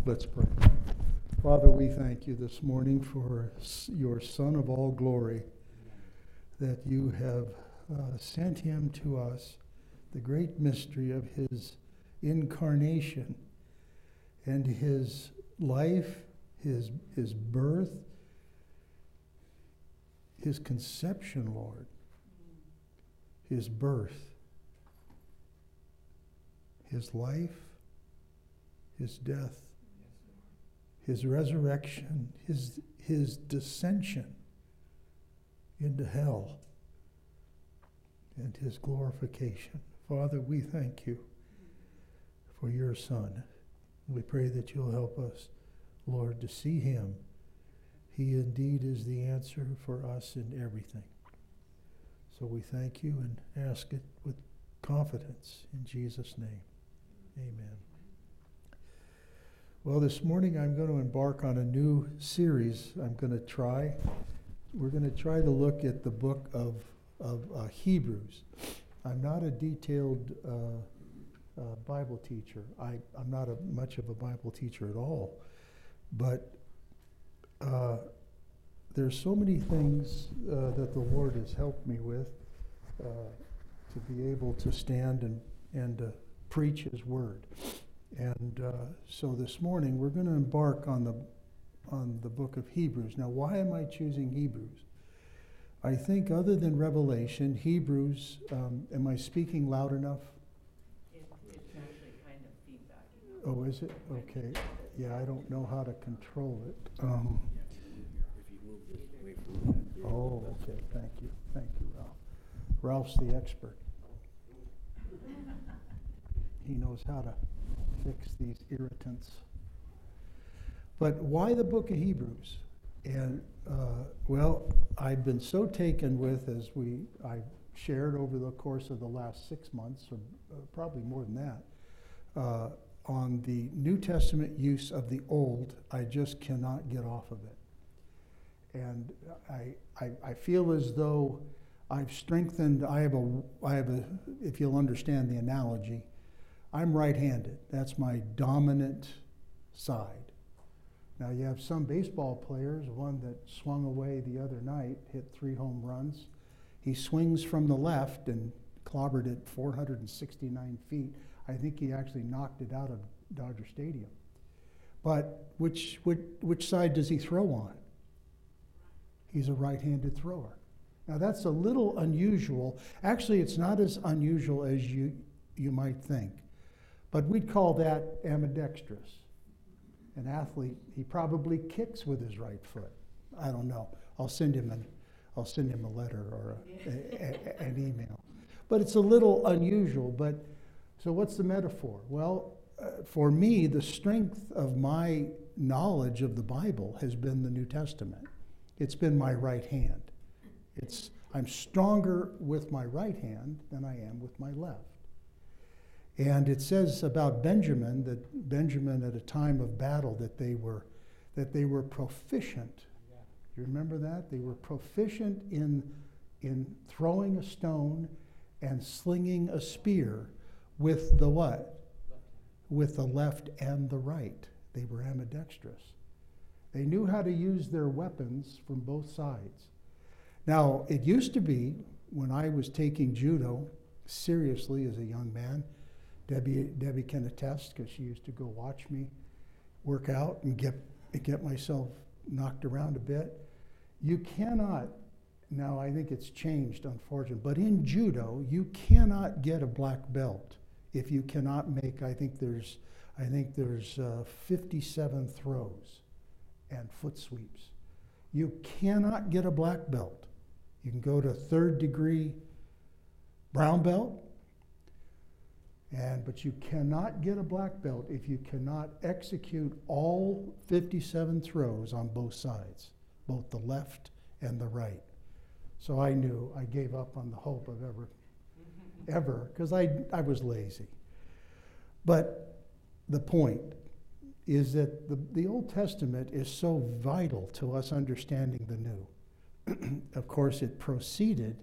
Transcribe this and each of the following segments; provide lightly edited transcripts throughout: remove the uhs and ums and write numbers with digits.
Let's pray. Father, we thank you this morning for your Son of all glory, that you have sent him to us, the great mystery of his incarnation and his life, his birth, his conception, Lord, his birth, his life, his death, his resurrection, his descension into hell, and his glorification. Father, we thank you for your Son. We pray that you'll help us, Lord, to see him. He indeed is the answer for us in everything. So we thank you and ask it with confidence in Jesus' name. Amen. Well, this morning I'm going to embark on a new series. We're going to try to look at the book of Hebrews. I'm not a detailed Bible teacher. I'm not much of a Bible teacher at all. But there's so many things that the Lord has helped me with to be able to stand and preach his word. And so this morning we're going to embark on the book of Hebrews. Now, why am I choosing Hebrews? I think other than Revelation, Hebrews, am I speaking loud enough? It's actually kind of feedback. Oh, is it? Okay. Yeah, I don't know how to control it. If you move this away from that. Oh, okay. Thank you. Thank you, Ralph. Ralph's the expert. He knows how to fix these irritants. But why the book of Hebrews? And, well, I've been so taken with, as I shared over the course of the last 6 months, or probably more than that, on the New Testament use of the Old, I just cannot get off of it. And I feel as though I've strengthened, I have a, if you'll understand the analogy, I'm right-handed. That's my dominant side. Now, you have some baseball players, one that swung away the other night, hit 3 home runs. He swings from the left and clobbered it 469 feet. I think he actually knocked it out of Dodger Stadium. But which side does he throw on? He's a right-handed thrower. Now, that's a little unusual. Actually, it's not as unusual as you might think. But we'd call that ambidextrous. An athlete, he probably kicks with his right foot. I don't know. I'll send him a letter or an email. But it's a little unusual. But so what's the metaphor? Well, for me, the strength of my knowledge of the Bible has been the New Testament. It's been my right hand. I'm stronger with my right hand than I am with my left. And it says about Benjamin, that Benjamin at a time of battle, that they were proficient. Yeah. You remember that? They were proficient in throwing a stone and slinging a spear with the what? With the left and the right. They were ambidextrous. They knew how to use their weapons from both sides. Now, it used to be, when I was taking judo seriously as a young man, Debbie can attest, because she used to go watch me work out and get myself knocked around a bit. You cannot, now I think it's changed, unfortunately, but in judo, you cannot get a black belt if you cannot make, I think there's 57 throws and foot sweeps. You cannot get a black belt. You can go to 3rd degree brown belt, but you cannot get a black belt if you cannot execute all 57 throws on both sides, both the left and the right. So I knew I gave up on the hope of ever, because I was lazy. But the point is that the Old Testament is so vital to us understanding the New. Of course, it preceded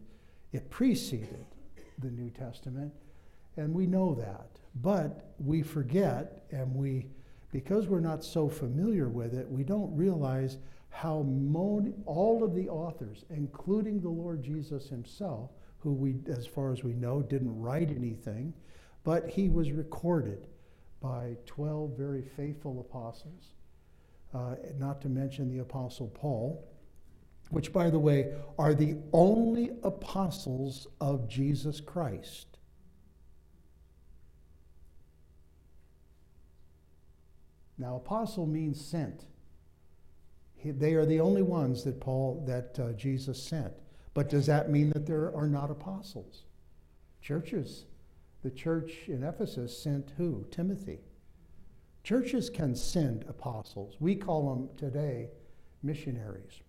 the New Testament, and we know that. But we forget, and because we're not so familiar with it, we don't realize how all of the authors, including the Lord Jesus himself, who we, as far as we know, didn't write anything, but he was recorded by 12 very faithful apostles, not to mention the Apostle Paul, which, by the way, are the only apostles of Jesus Christ. Now, apostle means sent. They are the only ones that Jesus sent. But does that mean that there are not apostles? Churches. The church in Ephesus sent who? Timothy. Churches can send apostles. We call them today missionaries.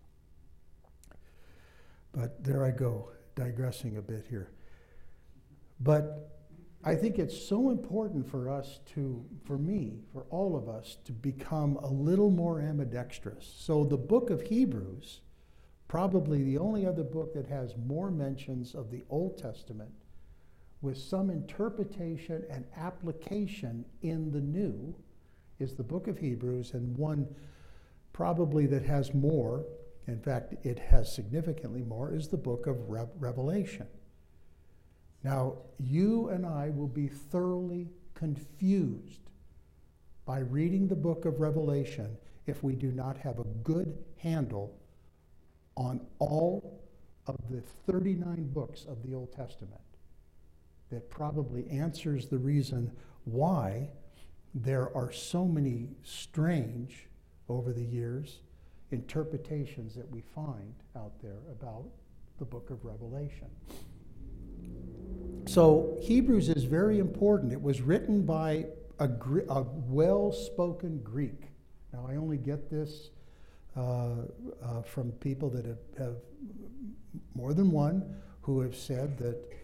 But there I go, digressing a bit here. But I think it's so important for us for me, for all of us, to become a little more ambidextrous. So the book of Hebrews, probably the only other book that has more mentions of the Old Testament with some interpretation and application in the New, is the book of Hebrews, and one probably that has more, in fact, it has significantly more, is the book of Revelation. Now, you and I will be thoroughly confused by reading the book of Revelation if we do not have a good handle on all of the 39 books of the Old Testament. That probably answers the reason why there are so many strange, over the years, interpretations that we find out there about the book of Revelation. So Hebrews is very important. It was written by a well-spoken Greek. Now, I only get this from people that have more than one who have said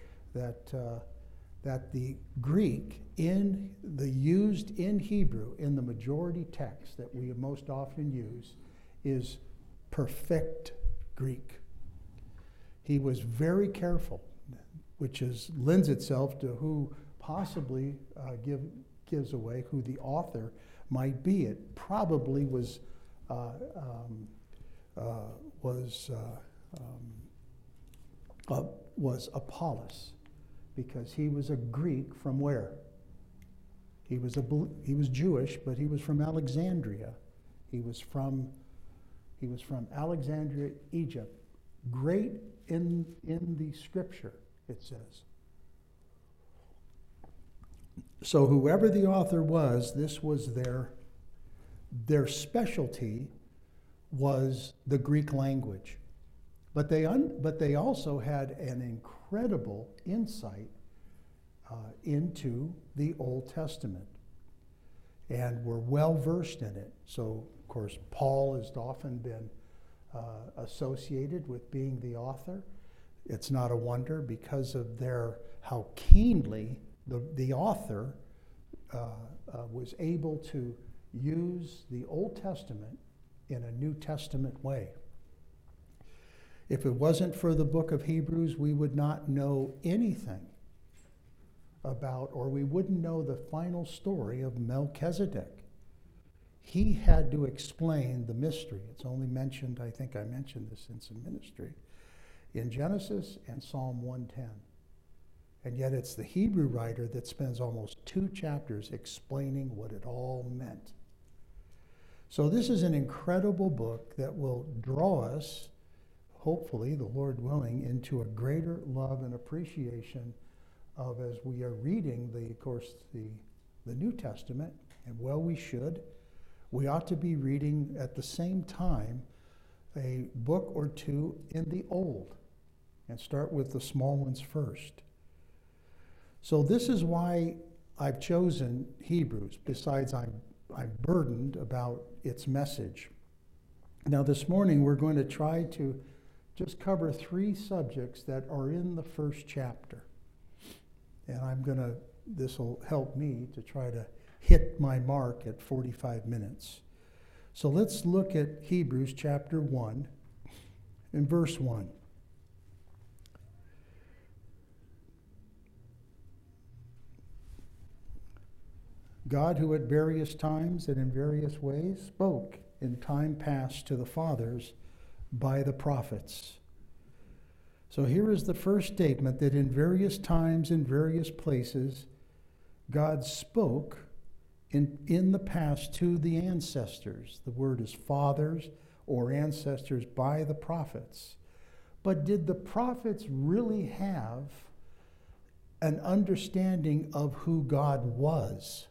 that the Greek used in Hebrew in the majority text that we most often use is perfect Greek. He was very careful, which lends itself to who possibly gives away who the author might be. It probably was Apollos, because he was a Greek from where? He was Jewish, but he was from Alexandria. He was from Alexandria, Egypt. Great in the scripture, it says. So whoever the author was, this was their specialty was the Greek language. But they also had an incredible insight into the Old Testament and were well versed in it. So, of course, Paul has often been associated with being the author. It's not a wonder because of how keenly the author was able to use the Old Testament in a New Testament way. If it wasn't for the book of Hebrews, we would not know anything about, or we wouldn't know the final story of Melchizedek. He had to explain the mystery. It's only mentioned, I think I mentioned this in some ministry, in Genesis and Psalm 110. And yet it's the Hebrew writer that spends almost 2 chapters explaining what it all meant. So this is an incredible book that will draw us, hopefully, the Lord willing, into a greater love and appreciation of, as we are reading, the New Testament, and well, we should. We ought to be reading at the same time a book or two in the Old, and start with the small ones first. So this is why I've chosen Hebrews, besides I'm burdened about its message. Now this morning we're going to try to just cover 3 subjects that are in the first chapter. And this will help me to try to hit my mark at 45 minutes. So let's look at Hebrews chapter 1 and verse 1. God, who at various times and in various ways spoke in time past to the fathers by the prophets. So here is the first statement that in various times, in various places, God spoke in the past to the ancestors. The word is fathers or ancestors by the prophets. But did the prophets really have an understanding of who God was?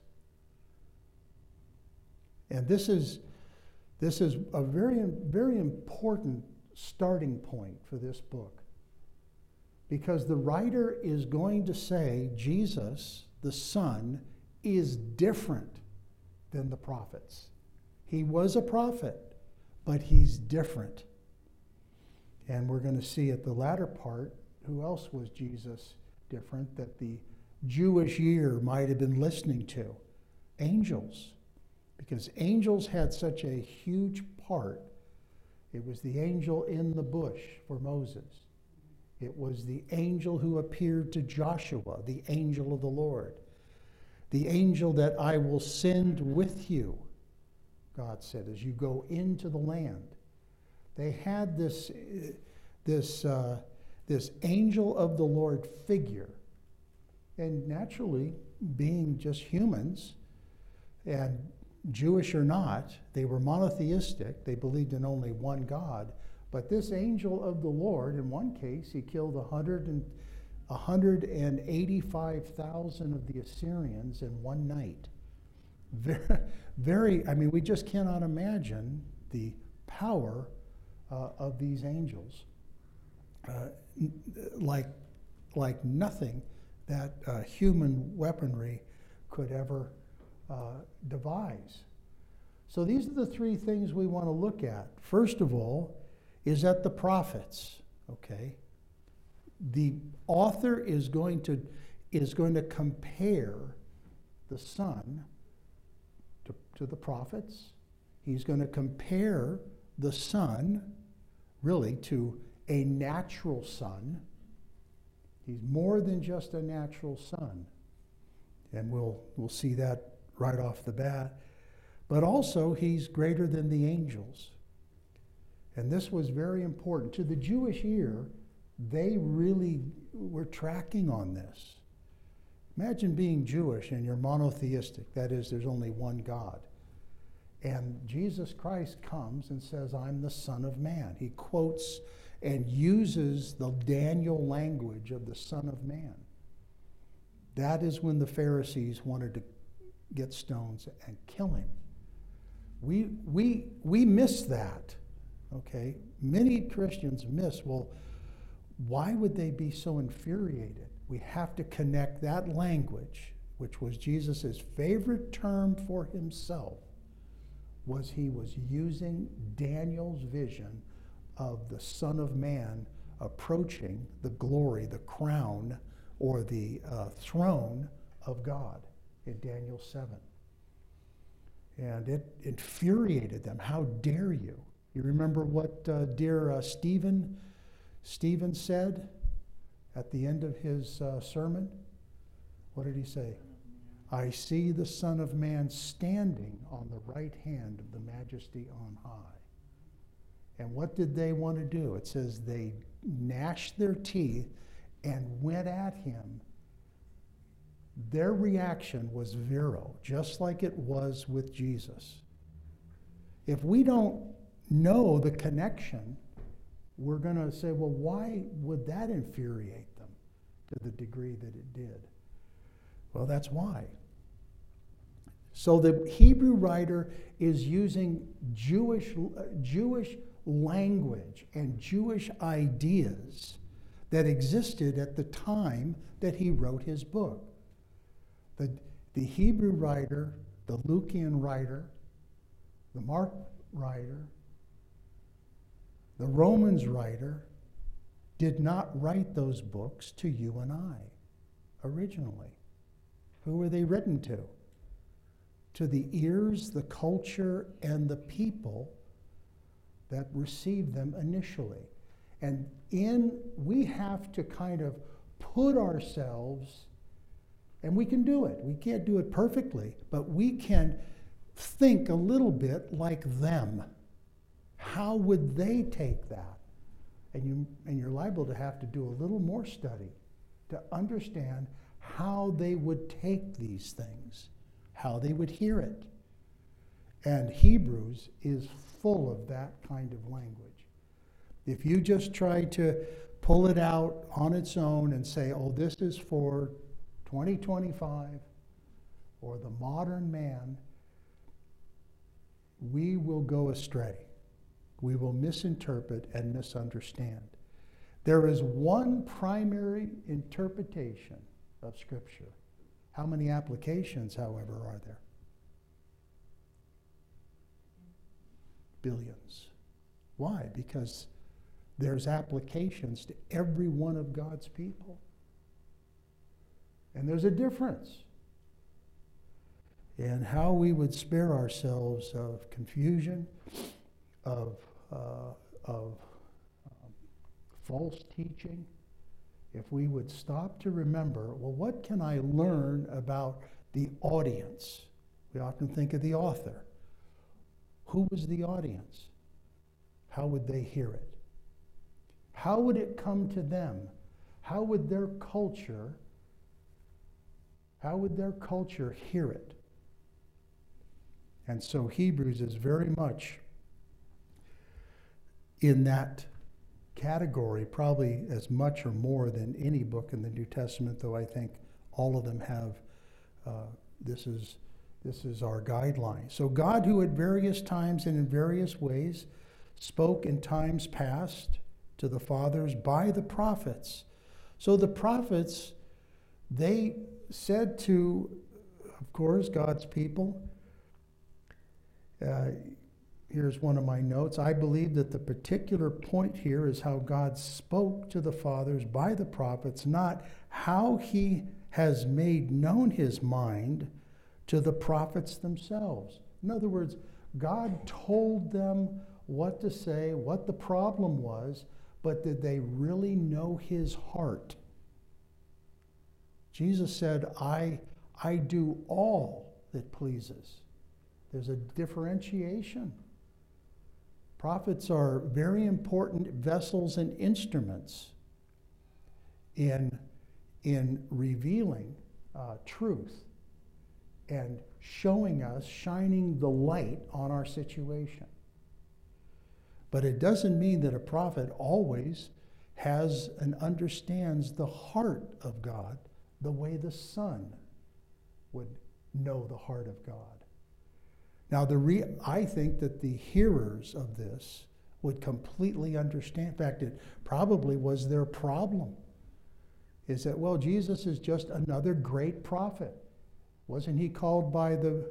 And this is a very, very important starting point for this book. Because the writer is going to say Jesus, the Son, is different than the prophets. He was a prophet, but he's different. And we're going to see at the latter part, who else was Jesus different that the Jewish ear might have been listening to? Angels. Because angels had such a huge part. It was the angel in the bush for Moses. It was the angel who appeared to Joshua, the angel of the Lord. The angel that I will send with you, God said, as you go into the land. They had this angel of the Lord figure. And naturally, being just humans, and Jewish or not, they were monotheistic. They believed in only one God. But this angel of the Lord, in one case, he killed 185,000 of the Assyrians in one night. Very, I mean, we just cannot imagine the power of these angels. Like nothing that human weaponry could ever devise. So these are the three things we want to look at. First of all, is that the prophets, okay? The author is going to compare the Son to the prophets. He's going to compare the Son, really, to a natural son. He's more than just a natural son. And we'll see that right off the bat. But also, he's greater than the angels. And this was very important. To the Jewish ear, they really were tracking on this. Imagine being Jewish and you're monotheistic. That is, there's only one God. And Jesus Christ comes and says, I'm the Son of Man. He quotes and uses the Daniel language of the Son of Man. That is when the Pharisees wanted to get stones and kill him. We miss that. Okay, many Christians miss, well, why would they be so infuriated? We have to connect that language, which was Jesus' favorite term for himself, was he was using Daniel's vision of the Son of Man approaching the glory, the crown, or the throne of God in Daniel 7. And it infuriated them. How dare you? You remember what dear Stephen said at the end of his sermon? What did he say? I see the Son of Man standing on the right hand of the Majesty on high. And what did they want to do? It says they gnashed their teeth and went at him. Their reaction was virile, just like it was with Jesus. If we don't know the connection, we're going to say, well, why would that infuriate them to the degree that it did? Well, that's why. So the Hebrew writer is using Jewish language and Jewish ideas that existed at the time that he wrote his book. The Hebrew writer, the Lucian writer, the Mark writer, the Romans writer did not write those books to you and I originally. Who were they written to? To the ears, the culture, and the people that received them initially. And we have to kind of put ourselves And we can do it. We can't do it perfectly, but we can think a little bit like them. How would they take that? And you're liable to have to do a little more study to understand how they would take these things, how they would hear it. And Hebrews is full of that kind of language. If you just try to pull it out on its own and say, oh, this is for 2025 or the modern man, we will go astray. We will misinterpret and misunderstand. There is one primary interpretation of Scripture. How many applications, however, are there? Billions. Why? Because there's applications to every one of God's people. And there's a difference in how we would spare ourselves of confusion, of false teaching, if we would stop to remember, well, what can I learn about the audience? We often think of the author. Who was the audience? How would they hear it? How would it come to them? How would their culture hear it? And so Hebrews is very much in that category, probably as much or more than any book in the New Testament, though I think all of them have, this is our guideline. So God, who at various times and in various ways spoke in times past to the fathers by the prophets. So the prophets, they said to, of course, God's people, here's one of my notes. I believe that the particular point here is how God spoke to the fathers by the prophets, not how he has made known his mind to the prophets themselves. In other words, God told them what to say, what the problem was, but did they really know his heart? Jesus said, I do all that pleases. There's a differentiation. Prophets are very important vessels and instruments in revealing truth and showing us, shining the light on our situation. But it doesn't mean that a prophet always has and understands the heart of God the way the Son would know the heart of God. Now, I think that the hearers of this would completely understand. In fact, it probably was their problem. Is that, well, Jesus is just another great prophet. Wasn't he called by the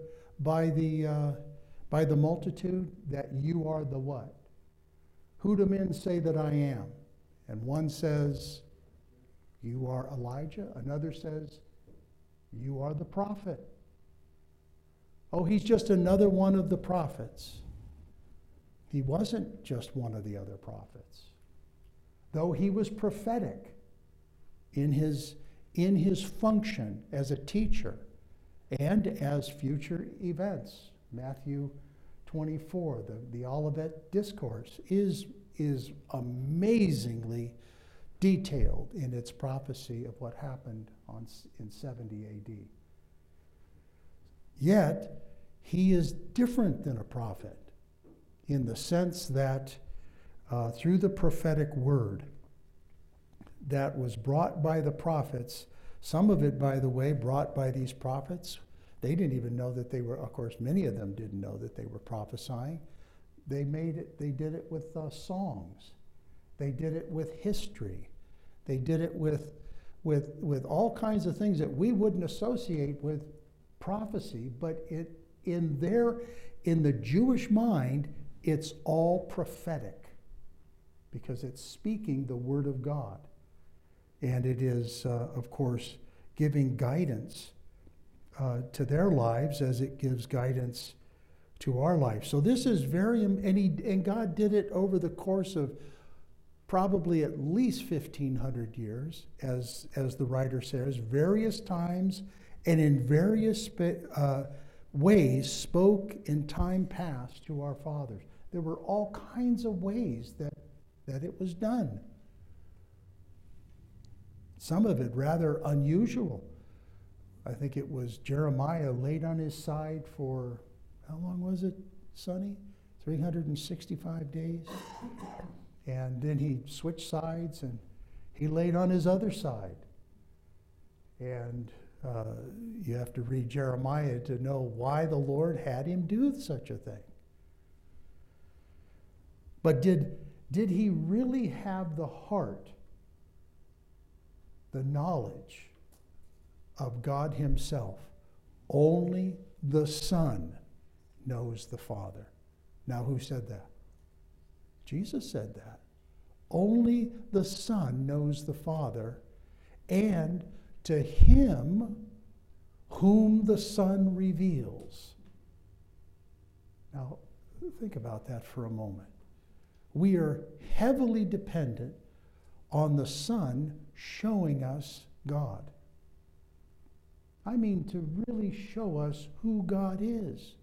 multitude that you are the what? Who do men say that I am? And one says, you are Elijah. Another says, you are the prophet. Oh, he's just another one of the prophets. He wasn't just one of the other prophets. Though he was prophetic in his function as a teacher and as future events. Matthew 24, the Olivet Discourse, is amazingly detailed in its prophecy of what happened in 70 AD. Yet, he is different than a prophet in the sense that through the prophetic word that was brought by the prophets, some of it, by the way, brought by these prophets, they didn't even know that they were, of course, many of them didn't know that they were prophesying. They did it with songs. They did it with history. They did it with all kinds of things that we wouldn't associate with prophecy, but in the Jewish mind, it's all prophetic because it's speaking the word of God. And it is, of course, giving guidance to their lives as it gives guidance to our life. So this is and God did it over the course of probably at least 1,500 years, as the writer says, various times and in various ways spoke in time past to our fathers. There were all kinds of ways that it was done. Some of it rather unusual. I think it was Jeremiah laid on his side for, how long was it, Sonny? 365 days. And then he switched sides and he laid on his other side. And you have to read Jeremiah to know why the Lord had him do such a thing. But did he really have the heart, the knowledge of God himself? Only the Son knows the Father. Now, who said that? Jesus said that. Only the Son knows the Father, and to him whom the Son reveals. Now, think about that for a moment. We are heavily dependent on the Son showing us God. I mean, to really show us who God is.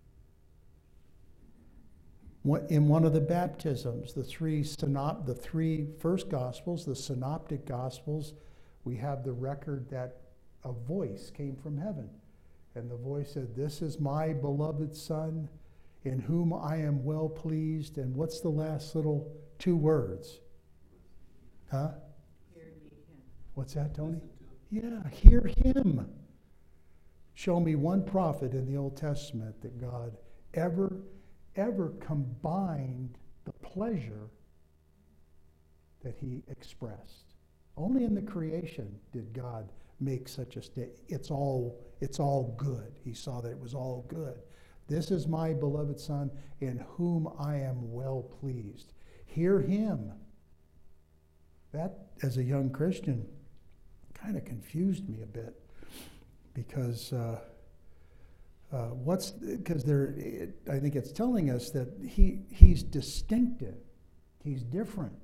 In one of the baptisms, the three first Gospels, the Synoptic Gospels, we have the record that a voice came from heaven. And the voice said, "This is my beloved Son, in whom I am well pleased." And what's the last little two words? Huh? Hear ye him. What's that, Tony? Yeah, hear him. Show me one prophet in the Old Testament that God ever combined the pleasure that he expressed. Only in the creation did God make such a statement. It's all good. He saw that it was all good. This is my beloved Son, in whom I am well pleased. Hear him. That, as a young Christian, kind of confused me a bit, because I think it's telling us that he's distinctive, he's different.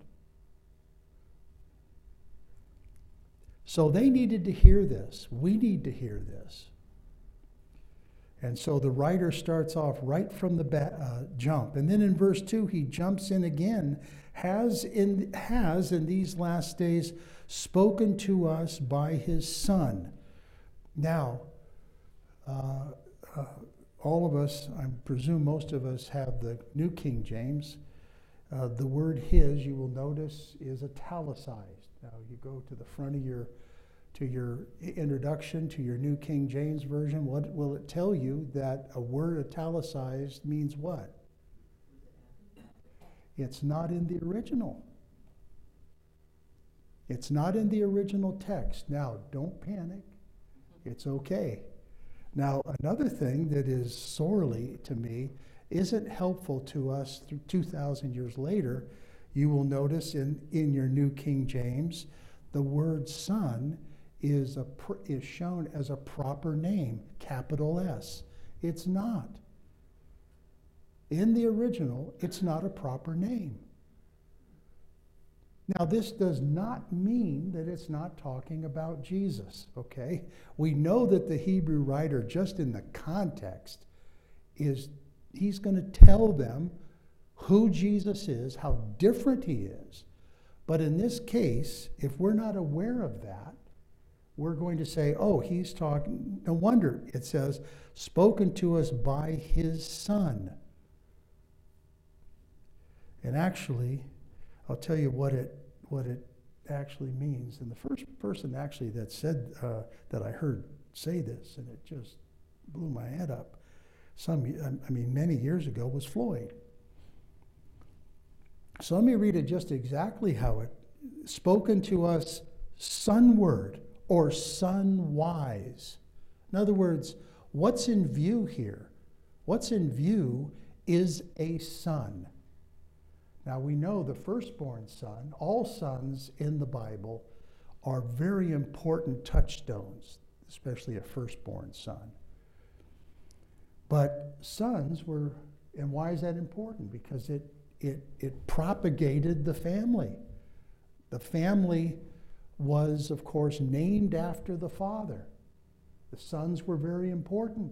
So they needed to hear this. We need to hear this. And so the writer starts off right from the jump. And then in verse 2, he jumps in again, has in these last days spoken to us by his Son. Now, all of us, I presume most of us, have the New King James. The word his, you will notice, is italicized. Now you go to the front of your introduction to your New King James Version. What will it tell you? That a word italicized means what? It's not in the original. It's not in the original text. Now, don't panic. It's okay. Now, another thing that is sorely, to me, isn't helpful to us through 2,000 years later, you will notice in your New King James, the word Son is shown as a proper name, capital S. It's not. In the original, it's not a proper name. Now, this does not mean that it's not talking about Jesus, okay? We know that the Hebrew writer, just in the context, he's going to tell them who Jesus is, how different he is. But in this case, if we're not aware of that, we're going to say, oh, he's talking, no wonder it says, spoken to us by his Son. And actually, I'll tell you what it actually means. And the first person actually that said, that I heard say this, and it just blew my head up, many years ago, was Floyd. So let me read it just exactly how it, spoken to us sonward or son-wise. In other words, what's in view here? What's in view is a son. Now we know the firstborn son, all sons in the Bible are very important touchstones, especially a firstborn son. But sons were, and why is that important? Because it propagated the family. The family was, of course, named after the father. The sons were very important.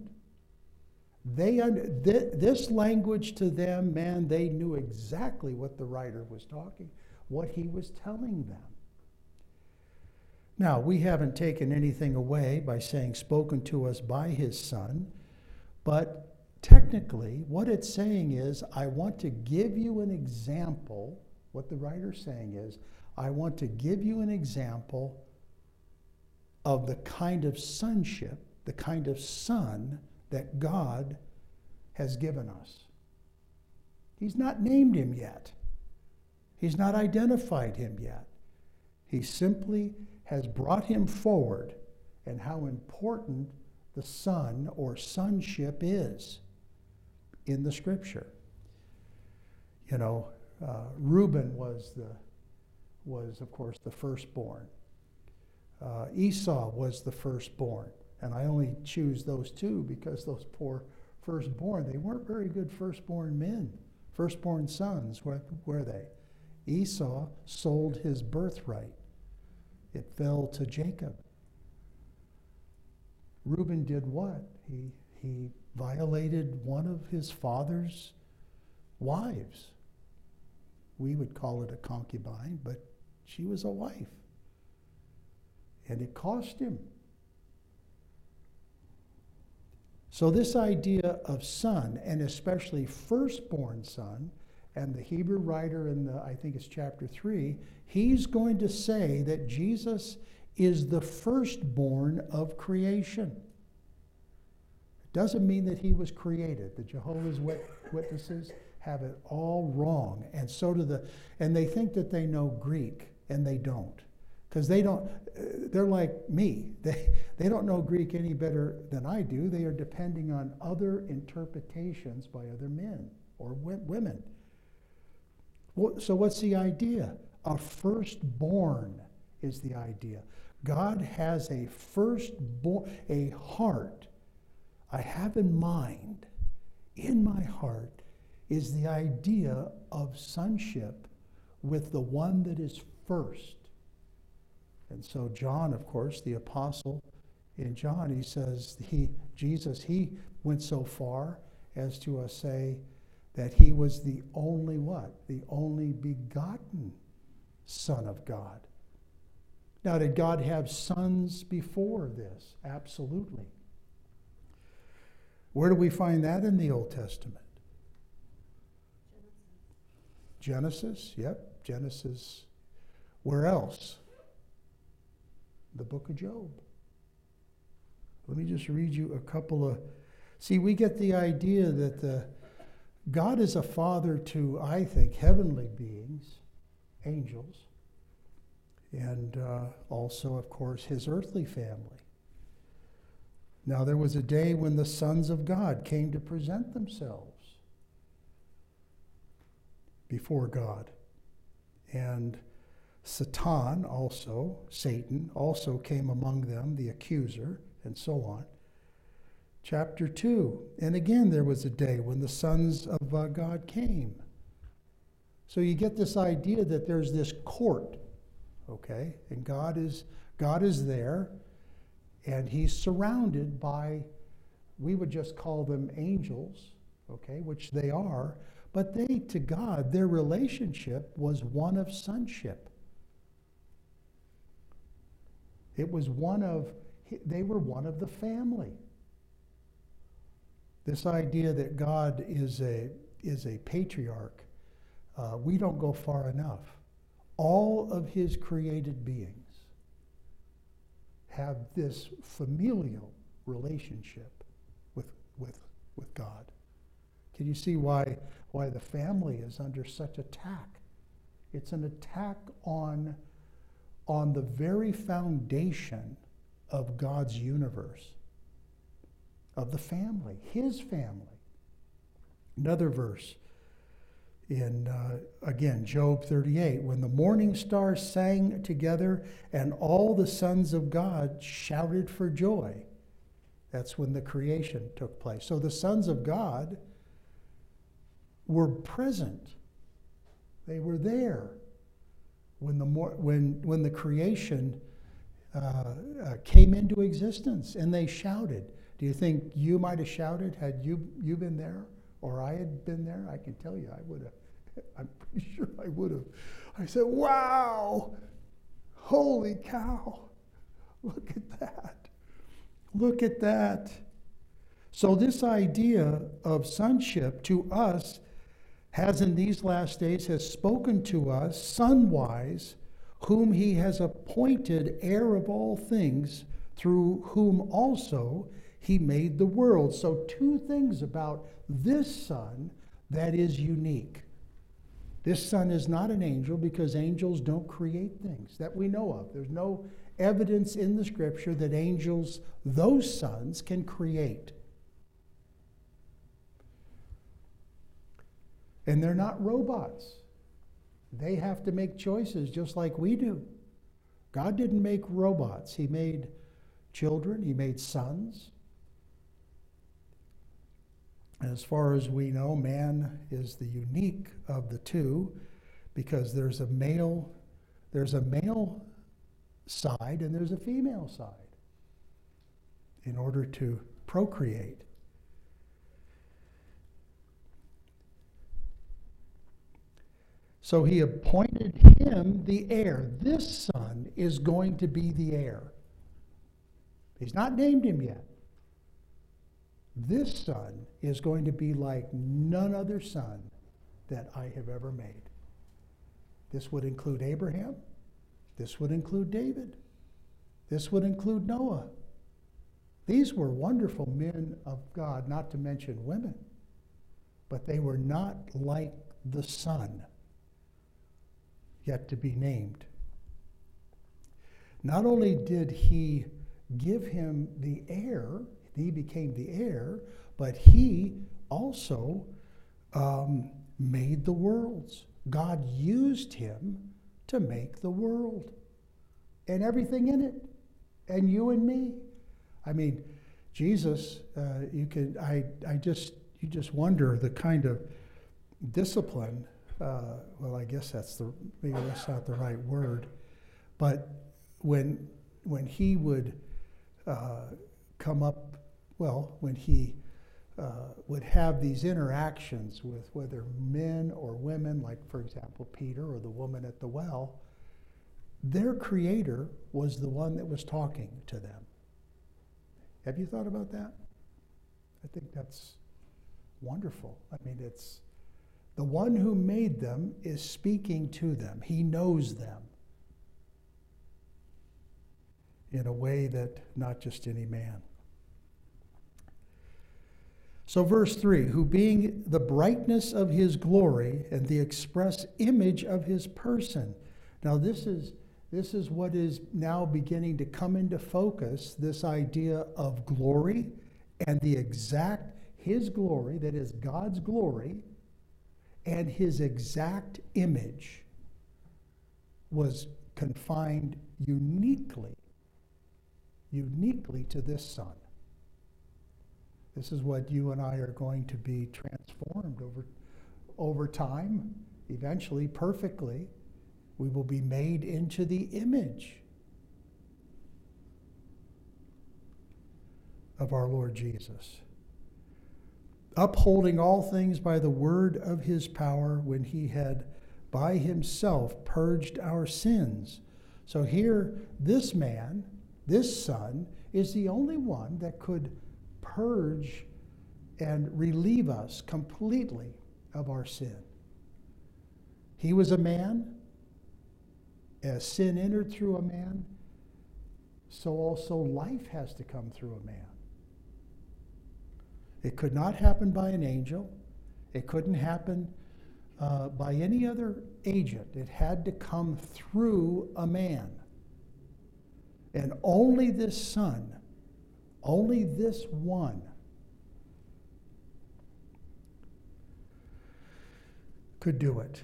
This language to them, man, they knew exactly what the writer was talking, what he was telling them. Now, we haven't taken anything away by saying spoken to us by his son, but technically what it's saying is, I want to give you an example. What the writer's saying is, I want to give you an example of the kind of sonship, the kind of son that God has given us. He's not named him yet. He's not identified him yet. He simply has brought him forward and how important the son or sonship is in the scripture. You know, Reuben was of course the firstborn. Esau was the firstborn. And I only choose those two because those poor firstborn, they weren't very good firstborn men, firstborn sons, were they? Esau sold his birthright. It fell to Jacob. Reuben did what? He violated one of his father's wives. We would call it a concubine, but she was a wife. And it cost him. So this idea of son, and especially firstborn son, and the Hebrew writer in I think it's chapter 3, he's going to say that Jesus is the firstborn of creation. It doesn't mean that he was created. The Jehovah's Witnesses have it all wrong. And so do and they think that they know Greek, and they don't. Because they're like me. They don't know Greek any better than I do. They are depending on other interpretations by other men or women. So what's the idea? A firstborn is the idea. God has a firstborn, a heart. I have in mind, in my heart, is the idea of sonship with the one that is first. And so John, of course, the apostle, in John, he says, Jesus went so far as to say that he was the only what? The only begotten Son of God. Now, did God have sons before this? Absolutely. Where do we find that in the Old Testament? Genesis, yep, Genesis. Where else? The book of Job. Let me just read you a couple of... See, we get the idea that God is a father to, I think, heavenly beings, angels, and also, of course, his earthly family. Now, there was a day when the sons of God came to present themselves before God. And Satan also came among them, the accuser, and so on. Chapter 2, and again there was a day when the sons of God came. So you get this idea that there's this court, okay? And God is there, and he's surrounded by, we would just call them angels, okay, which they are, but they, to God, their relationship was one of sonship. It was they were one of the family. This idea that God is a patriarch, we don't go far enough. All of his created beings have this familial relationship with God. Can you see why the family is under such attack? It's an attack on the very foundation of God's universe, of the family, his family. Another verse in, again, Job 38, when the morning stars sang together and all the sons of God shouted for joy. That's when the creation took place. So the sons of God were present. They were there when the creation came into existence, and they shouted. Do you think you might have shouted had you been there, or I had been there? I can tell you, I would have. I'm pretty sure I would have. I said, "Wow, holy cow! Look at that! Look at that!" So this idea of sonship to us has in these last days has spoken to us son-wise, whom he has appointed heir of all things, through whom also he made the world. So two things about this son that is unique. This son is not an angel because angels don't create things that we know of. There's no evidence in the scripture that angels, those sons, can create. And they're not robots. They have to make choices just like we do. God didn't make robots. He made children. He made sons. As far as we know, man is the unique of the two because there's a male side and there's a female side in order to procreate. So he appointed him the heir. This son is going to be the heir. He's not named him yet. This son is going to be like none other son that I have ever made. This would include Abraham. This would include David. This would include Noah. These were wonderful men of God, not to mention women. But they were not like the son yet to be named. Not only did he give him the heir, he became the heir, but he also made the worlds. God used him to make the world and everything in it, and you and me. I mean, Jesus, you just wonder the kind of discipline. Well, I guess maybe that's not the right word, but when he would come up, when he would have these interactions with whether men or women, like for example Peter or the woman at the well, their creator was the one that was talking to them. Have you thought about that? I think that's wonderful. I mean, it's the one who made them is speaking to them. He knows them in a way that not just any man. So verse 3, who being the brightness of his glory and the express image of his person. Now this is what is now beginning to come into focus, this idea of glory and his glory, that is God's glory, and his exact image was confined uniquely to this son. This is what you and I are going to be transformed over time, eventually, perfectly. We will be made into the image of our Lord Jesus. Upholding all things by the word of his power, when he had by himself purged our sins. So here, this man, this son, is the only one that could purge and relieve us completely of our sin. He was a man. As sin entered through a man, so also life has to come through a man. It could not happen by an angel. It couldn't happen by any other agent. It had to come through a man. And only this son, only this one, could do it.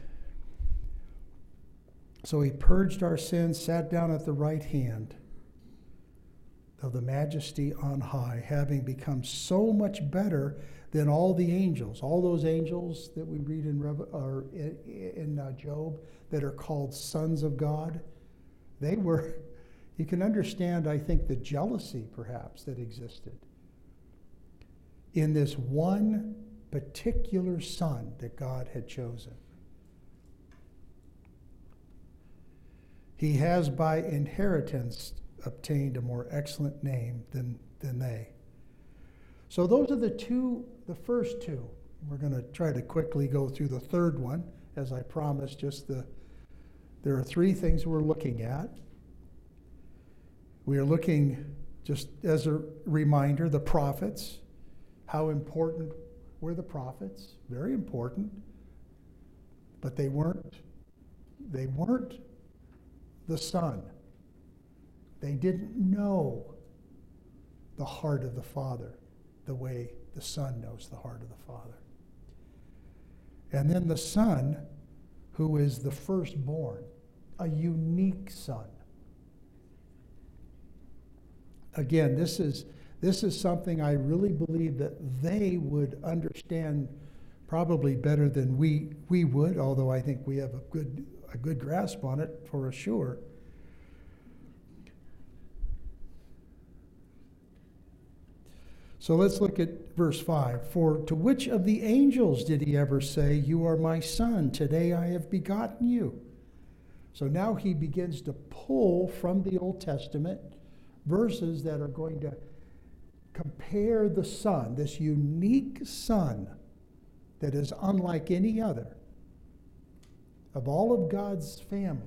So he purged our sins, sat down at the right hand of the majesty on high, having become so much better than all the angels. All those angels that we read in Job that are called sons of God, they were You can understand, I think, the jealousy perhaps that existed in this one particular son that God had chosen. He has by inheritance obtained a more excellent name than they. So those are the first two. We're going to try to quickly go through the third one, as I promised. There are three things we're looking at. We are looking, just as a reminder, the prophets. How important were the prophets? Very important. But they weren't the Son. They didn't know the heart of the Father the way the Son knows the heart of the Father. And then the Son, who is the firstborn, a unique Son. Again, this is something I really believe that they would understand probably better than we would, although I think we have a good grasp on it for sure. So let's look at verse 5. For to which of the angels did he ever say, "You are my son, today I have begotten you"? So now he begins to pull from the Old Testament verses that are going to compare the Son, this unique Son that is unlike any other of all of God's family.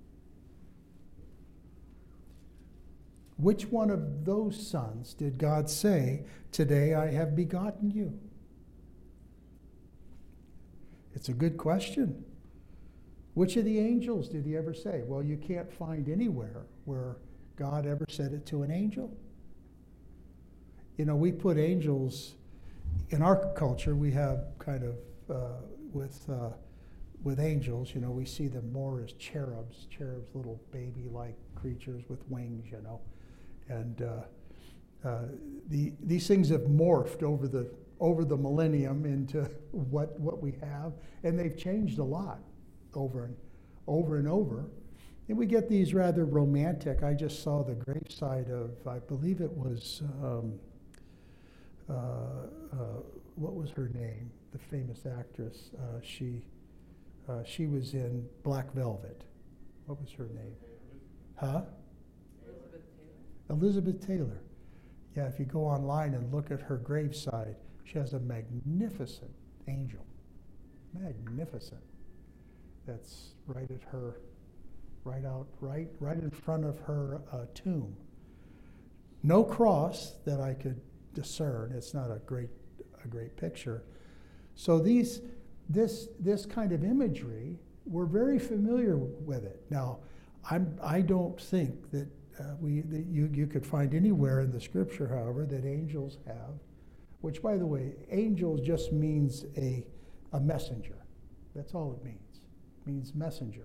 Which one of those sons did God say, "Today I have begotten you"? It's a good question. Which of the angels did he ever say? Well, you can't find anywhere where God ever said it to an angel. You know, we put angels, in our culture, we have kind of, with angels, you know, we see them more as cherubs, little baby-like creatures with wings, you know. And these things have morphed over the millennium into what we have, and they've changed a lot over and over. And we get these rather romantic. I just saw the graveside of, I believe it was, what was her name? The famous actress. She was in Black Velvet. What was her name? Huh? Elizabeth Taylor. Yeah, if you go online and look at her graveside, she has a magnificent angel. Magnificent. That's right at her, right in front of her tomb. No cross that I could discern. It's not a great picture. So this kind of imagery, we're very familiar with it. Now, I don't think that you could find anywhere in the Scripture, however, that angels have, which, by the way, angels just means a messenger. That's all it means. It means messenger.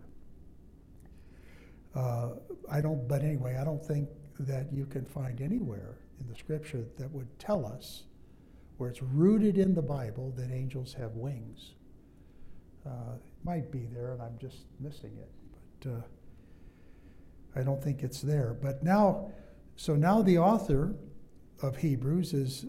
But anyway, I don't think that you can find anywhere in the Scripture that would tell us, where it's rooted in the Bible, that angels have wings. It might be there, and I'm just missing it, but I don't think it's there. But now the author of Hebrews is,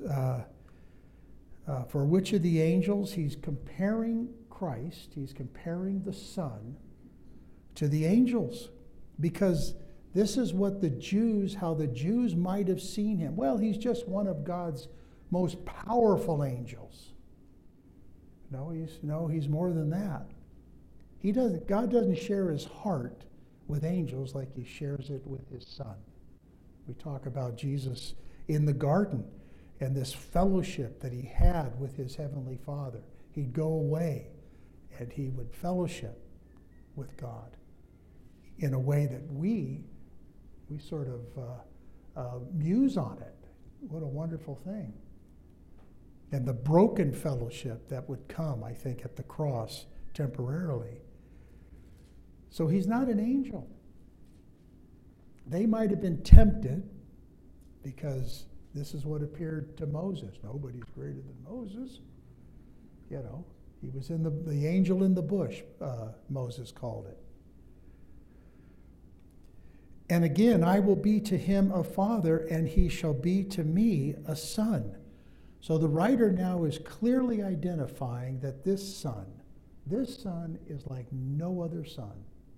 for which of the angels, he's comparing Christ, he's comparing the Son to the angels, because this is what how the Jews might have seen him. Well, he's just one of God's most powerful angels. No, he's more than that. God doesn't share his heart with angels like he shares it with his Son. We talk about Jesus in the garden and this fellowship that he had with his heavenly Father. He'd go away and he would fellowship with God in a way that we sort of muse on it. What a wonderful thing. And the broken fellowship that would come, I think, at the cross temporarily. So he's not an angel. They might have been tempted because this is what appeared to Moses. Nobody's greater than Moses. You know, he was in the angel in the bush, Moses called it. And again, I will be to him a father, and he shall be to me a son. So the writer now is clearly identifying that this son is like no other son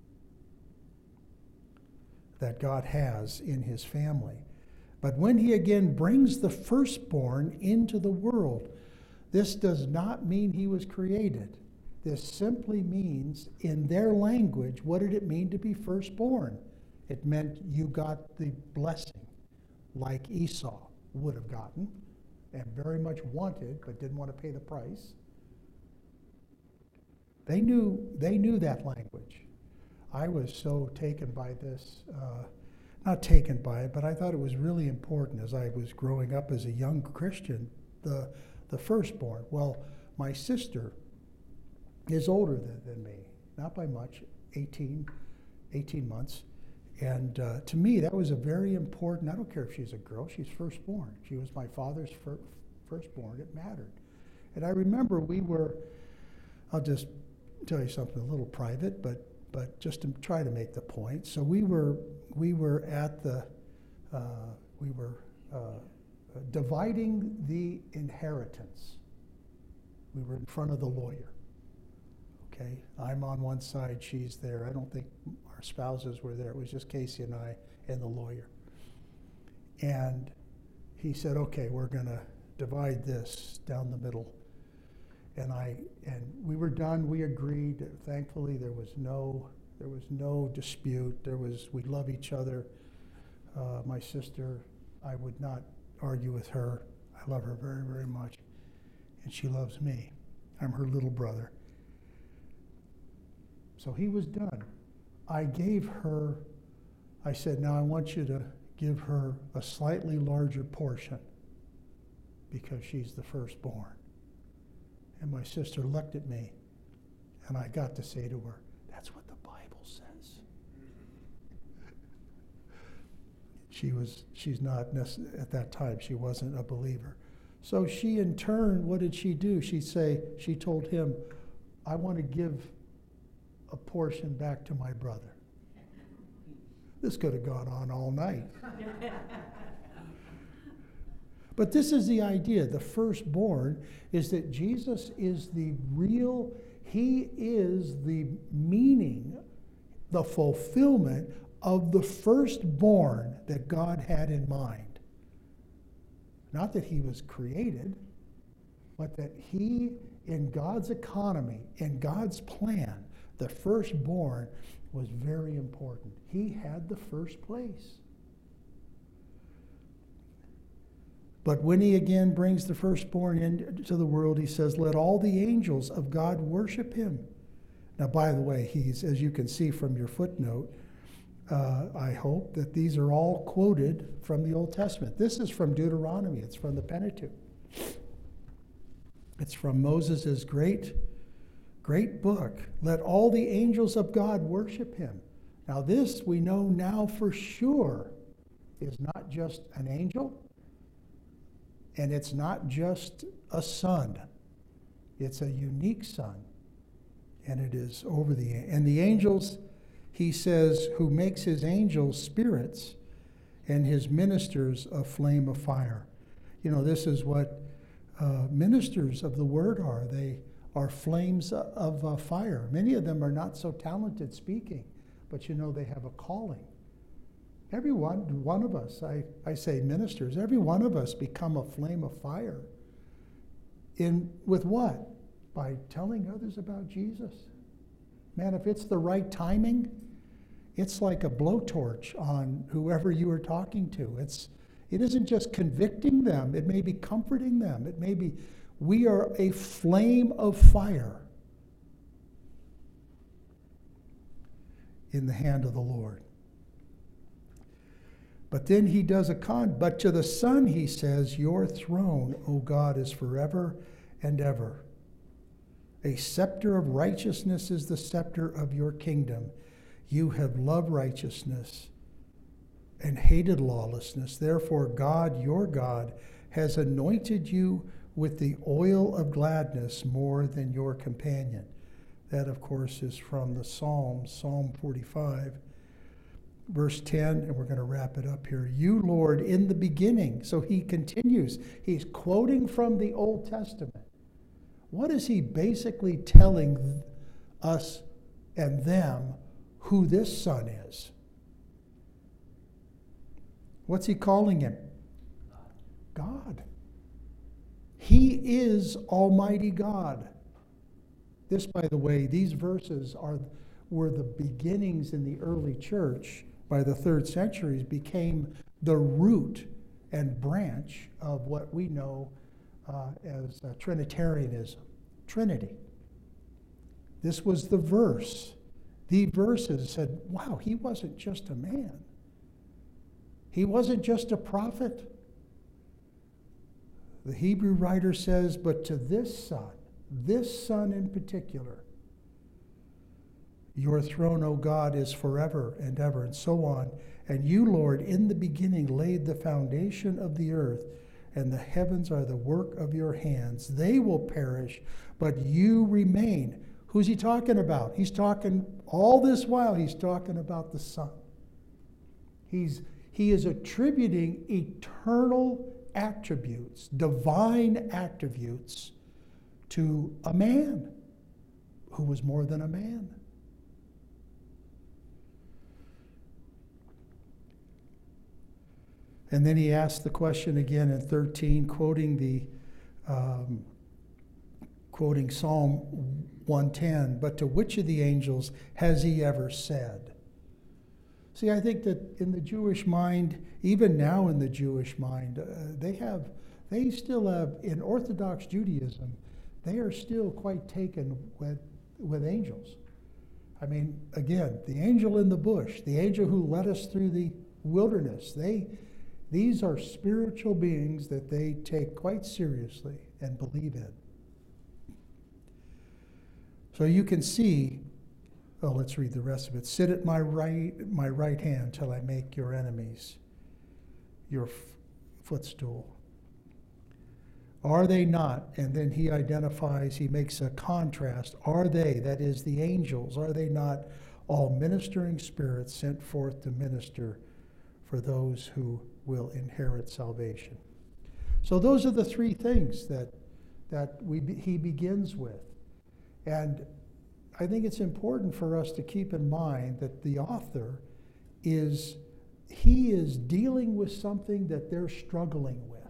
that God has in his family. But when he again brings the firstborn into the world, this does not mean he was created. This simply means, in their language, what did it mean to be firstborn? It meant you got the blessing, like Esau would have gotten, and very much wanted, but didn't want to pay the price. They knew that language. I was so taken by this, not taken by it, but I thought it was really important as I was growing up as a young Christian, the firstborn. Well, my sister is older than me, not by much, 18 months. And to me, that was a very important, I don't care if she's a girl, she's firstborn. She was my father's firstborn, it mattered. And I remember I'll just tell you something a little private, but just to try to make the point. So we were dividing the inheritance. We were in front of the lawyer. Okay, I'm on one side, she's there. I don't think our spouses were there. It was just Casey and I and the lawyer. And he said, okay, we're going to divide this down the middle. And we were done. We agreed. Thankfully, there was no dispute. We love each other. My sister, I would not argue with her. I love her very, very much. And she loves me. I'm her little brother. So he was done. I said, now I want you to give her a slightly larger portion because she's the firstborn. And my sister looked at me, and I got to say to her, that's what the Bible says. She's not, at that time, she wasn't a believer. So she, in turn, what did she do? She told him, I want to give a portion back to my brother. This could have gone on all night. But this is the idea. The firstborn is that Jesus is he is the meaning, the fulfillment of the firstborn that God had in mind. Not that he was created, but that he, in God's economy, in God's plan, the firstborn was very important. He had the first place. But when he again brings the firstborn into the world, he says, let all the angels of God worship him. Now, by the way, as you can see from your footnote, I hope that these are all quoted from the Old Testament. This is from Deuteronomy. It's from the Pentateuch. It's from Moses' great book. Let all the angels of God worship him. Now, this we know now for sure is not just an angel, and it's not just a son. It's a unique son. And it is and the angels, he says, who makes his angels spirits and his ministers a flame of fire. You know, this is what ministers of the word are. They are flames of fire. Many of them are not so talented speaking, but you know, they have a calling. Every one of us, I say ministers, every one of us become a flame of fire. With what? By telling others about Jesus. Man, if it's the right timing, it's like a blowtorch on whoever you are talking to. It isn't just convicting them, it may be comforting them. It may be, we are a flame of fire in the hand of the Lord. But then he does but to the Son he says, your throne, O God, is forever and ever. A scepter of righteousness is the scepter of your kingdom. You have loved righteousness and hated lawlessness. Therefore, God, your God, has anointed you with the oil of gladness more than your companion. That, of course, is from the Psalm 45. verse 10, and we're going to wrap it up here. You, Lord, in the beginning. So he continues. He's quoting from the Old Testament. What is he basically telling us and them who this Son is? What's he calling him? God. He is Almighty God. This, by the way, these verses were the beginnings in the early church. By the 3rd centuries, became the root and branch of what we know as Trinitarianism, Trinity. This was the verse. The verses said, wow, he wasn't just a man. He wasn't just a prophet. The Hebrew writer says, but to this Son in particular, your throne, O God, is forever and ever, and so on. And you, Lord, in the beginning laid the foundation of the earth, and the heavens are the work of your hands. They will perish, but you remain. Who's he talking about? He's talking, all this while, he's talking about the Son. He is attributing eternal attributes, divine attributes, to a man who was more than a man. And then he asked the question again in 13, quoting Psalm 110, but to which of the angels has he ever said? See, I think that in the Jewish mind, even now in the Jewish mind, they still have, in Orthodox Judaism, they are still quite taken with angels. I mean, again, the angel in the bush, the angel who led us through the wilderness, these are spiritual beings that they take quite seriously and believe in. So you can see, let's read the rest of it. Sit at my right hand till I make your enemies your footstool. Are they not? And then he identifies, he makes a contrast. Are they, that is the angels, are they not all ministering spirits sent forth to minister for those who will inherit salvation? So those are the three things that he begins with. And I think it's important for us to keep in mind that the author is dealing with something that they're struggling with.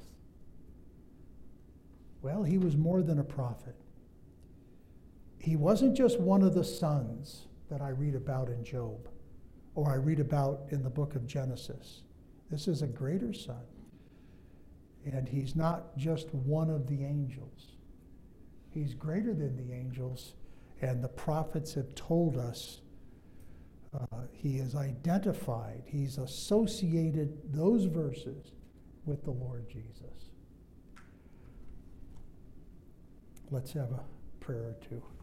Well, he was more than a prophet. He wasn't just one of the sons that I read about in Job, or I read about in the book of Genesis. This is a greater son. And he's not just one of the angels. He's greater than the angels, and the prophets have told us he is identified, he's associated those verses with the Lord Jesus. Let's have a prayer or two.